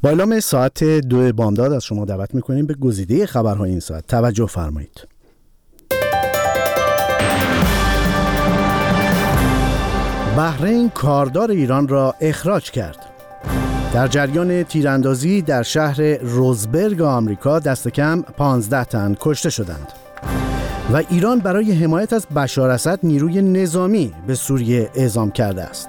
با اعلام ساعت 2 بامداد از شما دعوت میکنیم به گزیده خبرهای این ساعت. توجه فرمایید. بحرین کاردار ایران را اخراج کرد. در جریان تیراندازی در شهر روزبرگ آمریکا دست کم 15 تن کشته شدند و ایران برای حمایت از بشار اسد نیروی نظامی به سوریه اعزام کرده است.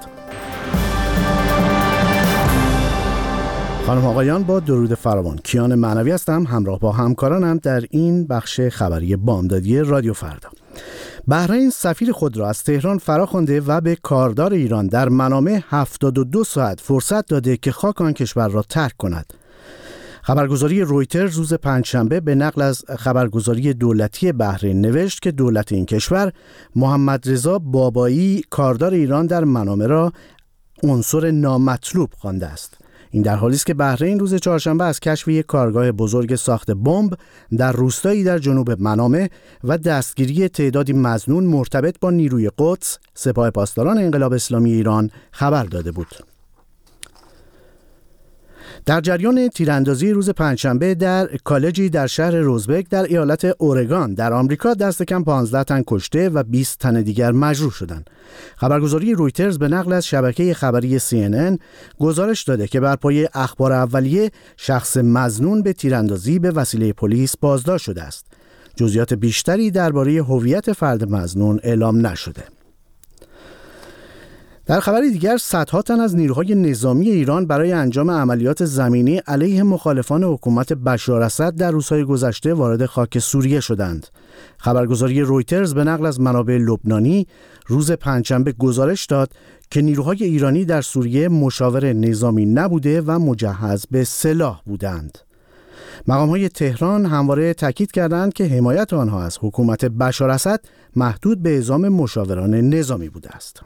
خانم آقایان، با درود فراوان، کیان معنوی هستم، همراه با همکارانم در این بخش خبری بامدادی رادیو فردا. بحرین سفیر خود را از تهران فراخوانده و به کاردار ایران در منامه 72 ساعت فرصت داده که خاک آن کشور را ترک کند. خبرگزاری رویترز روز پنجشنبه به نقل از خبرگزاری دولتی بحرین نوشت که دولت این کشور محمد رضا بابایی کاردار ایران در منامه را عنصر نامطلوب خوانده است. این در حالی است که بحرین روز چهارشنبه از کشف یک کارگاه بزرگ ساخت بمب در روستایی در جنوب منامه و دستگیری تعدادی مظنون مرتبط با نیروی قدس سپاه پاسداران انقلاب اسلامی ایران خبر داده بود. در جریان تیراندازی روز پنجشنبه در کالجی در شهر روزبرگ در ایالت اورگان در آمریکا دست کم 15 تن کشته و 20 تن دیگر مجروح شدند. خبرگزاری رویترز به نقل از شبکه خبری CNN گزارش داده که بر پایه اخبار اولیه شخص مظنون به تیراندازی به وسیله پلیس بازداشت شده است. جزئیات بیشتری درباره هویت فرد مظنون اعلام نشده. در خبری دیگر، صدها تن از نیروهای نظامی ایران برای انجام عملیات زمینی علیه مخالفان حکومت بشار اسد در روزهای گذشته وارد خاک سوریه شدند. خبرگزاری رویترز به نقل از منابع لبنانی روز پنجشنبه گزارش داد که نیروهای ایرانی در سوریه مشاور نظامی نبوده و مجهز به سلاح بودند. مقام‌های تهران همواره تاکید کردند که حمایت آنها از حکومت بشار اسد محدود به اعزام مشاوران نظامی بوده است.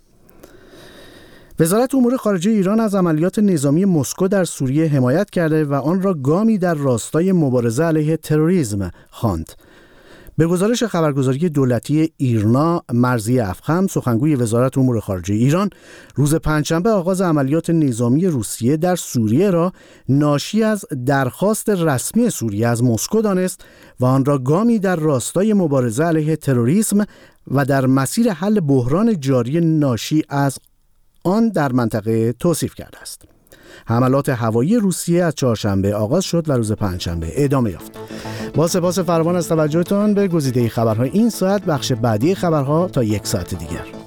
وزارت امور خارجه ایران از عملیات نظامی مسکو در سوریه حمایت کرده و آن را گامی در راستای مبارزه علیه تروریسم خواند. به گزارش خبرگزاری دولتی ایرنا، مرضی افخم، سخنگوی وزارت امور خارجه ایران، روز پنجشنبه آغاز عملیات نظامی روسیه در سوریه را ناشی از درخواست رسمی سوریه از مسکو دانست و آن را گامی در راستای مبارزه علیه تروریسم و در مسیر حل بحران جاری ناشی از آن در منطقه توصیف کرده است. حملات هوایی روسیه از چهارشنبه آغاز شد و روز پنجشنبه ادامه یافت. با سپاس فراوان از توجهتان به گزیده خبرهای این ساعت، بخش بعدی خبرها تا 1 ساعت دیگر.